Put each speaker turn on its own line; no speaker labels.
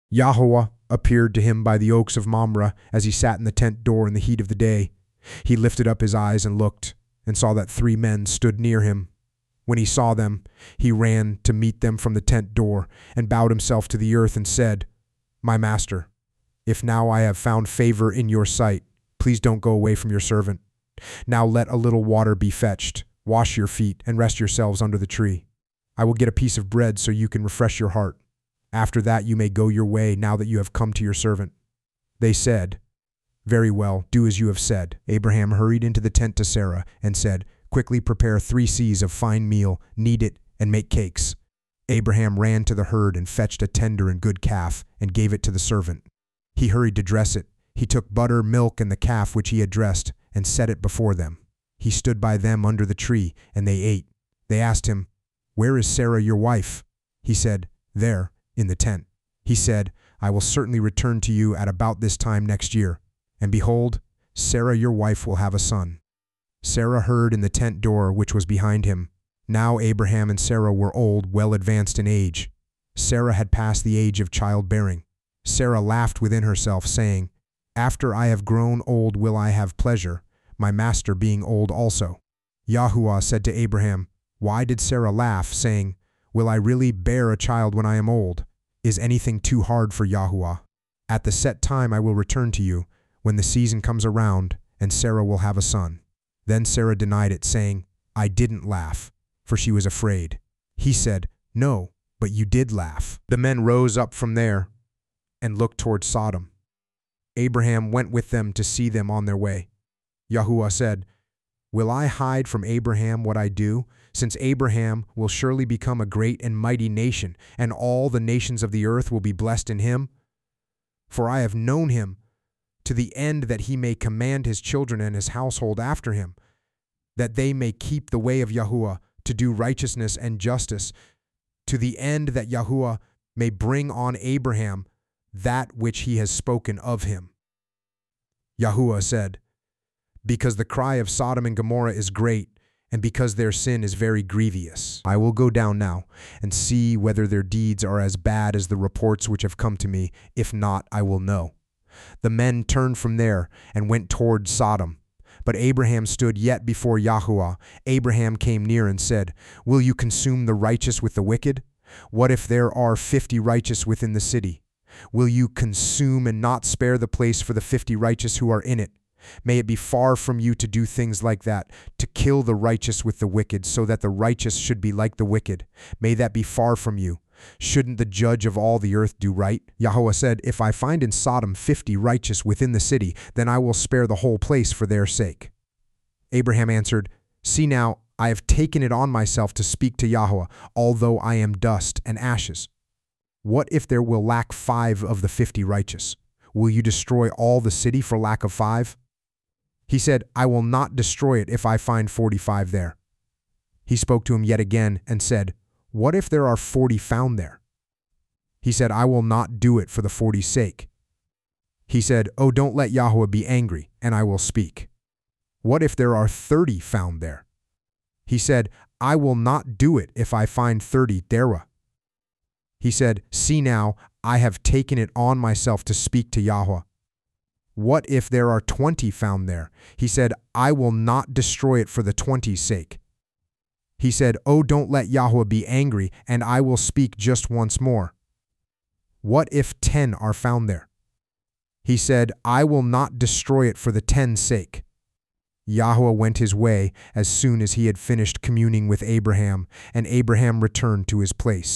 Yahweh appeared to him by the oaks of Mamre as he sat in the tent door in the heat of the day. He lifted up his eyes and looked, and saw that 3 men stood near him. When he saw them, he ran to meet them from the tent door, and bowed himself to the earth and said, "My master, if now I have found favor in your sight, please don't go away from your servant. Now let a little water be fetched. Wash your feet and rest yourselves under the tree. I will get a piece of bread so you can refresh your heart. After that you may go your way now that you have come to your servant." They said, "Very well, do as you have said." Abraham hurried into the tent to Sarah and said, "Quickly prepare 3 seahs of fine meal, knead it, and make cakes." Abraham ran to the herd and fetched a tender and good calf and gave it to the servant. He hurried to dress it. He took butter, milk, and the calf which he had dressed and set it before them. He stood by them under the tree, and they ate. They asked him, "Where is Sarah your wife?" He said, "There, in the tent." He said, "I will certainly return to you at about this time next year, and behold, Sarah your wife will have a son." Sarah heard in the tent door which was behind him. Now Abraham and Sarah were old, well advanced in age. Sarah had passed the age of childbearing. Sarah laughed within herself, saying, "After I have grown old will I have pleasure, my master being old also." Yahuwah said to Abraham, "Why did Sarah laugh, saying, 'Will I really bear a child when I am old?' Is anything too hard for Yahuwah? At the set time I will return to you, when the season comes around, and Sarah will have a son." Then Sarah denied it, saying, "I didn't laugh," for she was afraid. He said, "No, but you did laugh." The men rose up from there and looked toward Sodom. Abraham went with them to see them on their way. Yahuwah said, "Will I hide from Abraham what I do, since Abraham will surely become a great and mighty nation, and all the nations of the earth will be blessed in him? For I have known him, to the end that he may command his children and his household after him, that they may keep the way of Yahuwah, to do righteousness and justice, to the end that Yahuwah may bring on Abraham that which he has spoken of him." Yahuwah said, "Because the cry of Sodom and Gomorrah is great, and because their sin is very grievous, I will go down now and see whether their deeds are as bad as the reports which have come to me. If not, I will know." The men turned from there and went toward Sodom. But Abraham stood yet before Yahuwah. Abraham came near and said, "Will you consume the righteous with the wicked? What if there are 50 righteous within the city? Will you consume and not spare the place for the 50 righteous who are in it? May it be far from you to do things like that, to kill the righteous with the wicked, so that the righteous should be like the wicked. May that be far from you. Shouldn't the judge of all the earth do right?" Yahuwah said, "If I find in Sodom 50 righteous within the city, then I will spare the whole place for their sake." Abraham answered, "See now, I have taken it on myself to speak to Yahuwah, although I am dust and ashes. What if there will lack 5 of the 50 righteous? Will you destroy all the city for lack of 5? He said, "I will not destroy it if I find 45 there." He spoke to him yet again and said, "What if there are 40 found there?" He said, "I will not do it for the 40's sake." He said, "Oh, don't let Yahuwah be angry, and I will speak." "What if there are 30 found there?" He said, "I will not do it if I find 30 derah." He said, "See now, I have taken it on myself to speak to Yahuwah. What if there are 20 found there?" He said, "I will not destroy it for the 20's sake." He said, "Oh, don't let Yahuwah be angry, and I will speak just once more. What if 10 are found there?" He said, "I will not destroy it for the 10's sake." Yahuwah went his way as soon as he had finished communing with Abraham, and Abraham returned to his place.